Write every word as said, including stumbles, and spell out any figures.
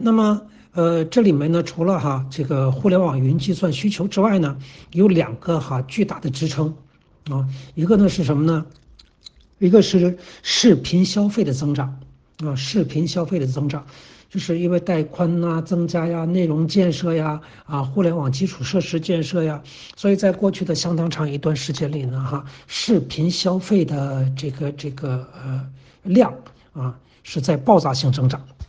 那么，呃，这里面呢，除了哈这个互联网云计算需求之外呢，有两个哈巨大的支撑，啊，一个呢是什么呢？一个是视频消费的增长，啊，视频消费的增长，就是因为带宽呐、增加呀，内容建设呀，啊，互联网基础设施建设呀，所以在过去的相当长一段时间里呢，哈，视频消费的这个这个呃量啊是在爆炸性增长。